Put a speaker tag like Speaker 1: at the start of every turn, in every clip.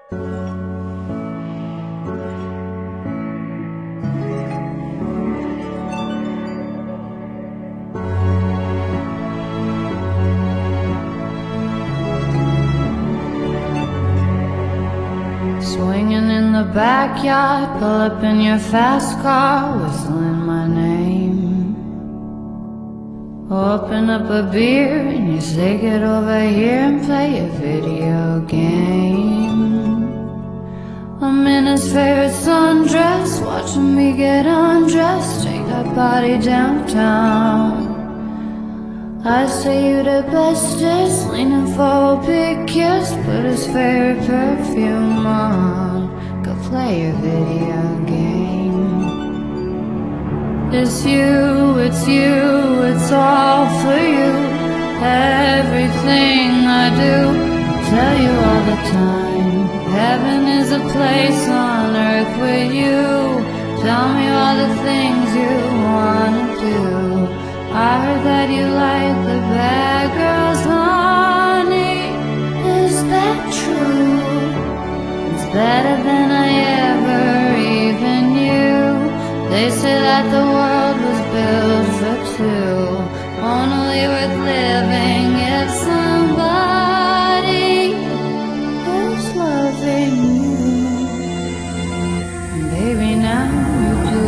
Speaker 1: Swinging in the backyard, pull up in your fast car, whistling my name. Open up a beer and you say get over here and play a video game. I'm in his favorite sundress, watching me get undressed, take that body downtown. I say you the bestest, leaning for a big kiss, put his favorite perfume on, go play your video game. It's you, it's you, it's all for you. Everything I do, I tell you all the time. Heaven is a place on earth with you. Tell me all the things you wanna do. I heard that you like the bad girls, honey. Is that true? It's better than I ever even knew. They say that the world was built for two, only worth living if somebody is loving you. Baby, now you do.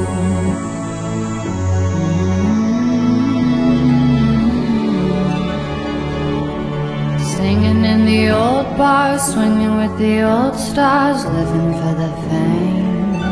Speaker 1: Singing in the old bars, swinging with the old stars, living for the fame.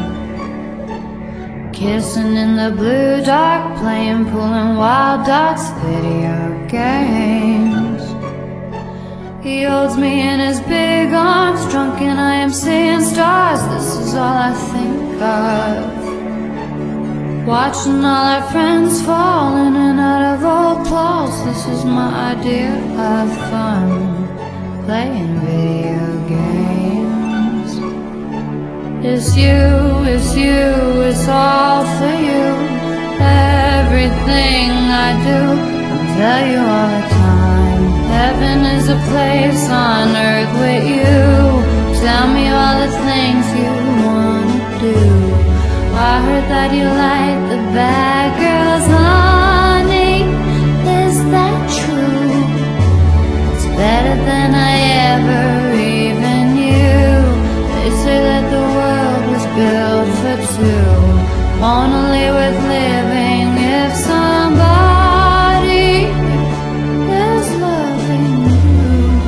Speaker 1: Kissing in the blue dark, playing pool and wild dogs, video games. He holds me in his big arms, drunk and I am seeing stars. This is all I think of, watching all our friends fall in and out of old clothes. This is my idea of fun, playing video games. It's you, it's you, it's all for you. Everything I do, I'll tell you all the time. Heaven is a place on earth with you. Tell me all the things you wanna do. I heard that you like the bad girls, honey. Is that true? It's better than I ever even knew. They say that the world was built for two, only worth living if somebody is loving you.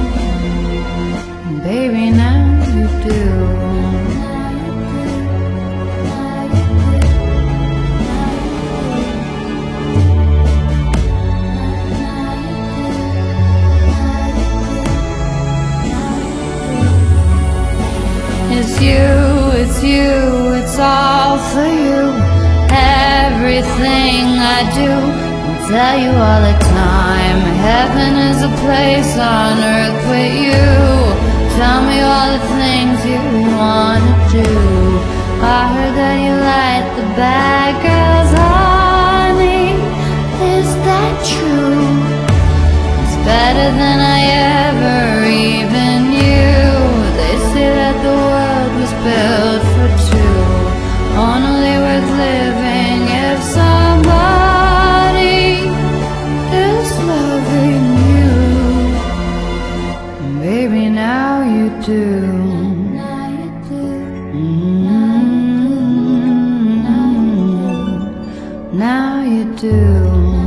Speaker 1: Baby, now you do. It's you, it's you, it's all for you. Everything I do, I'll tell you all the time. Heaven is a place on earth with you. Tell me all the things you wanna do. I heard that you like the bad girls, honey. Is that true? It's better than I ever even knew. They say that the world was built for two, only worth living if somebody is loving you. Baby, now you do. Now you do.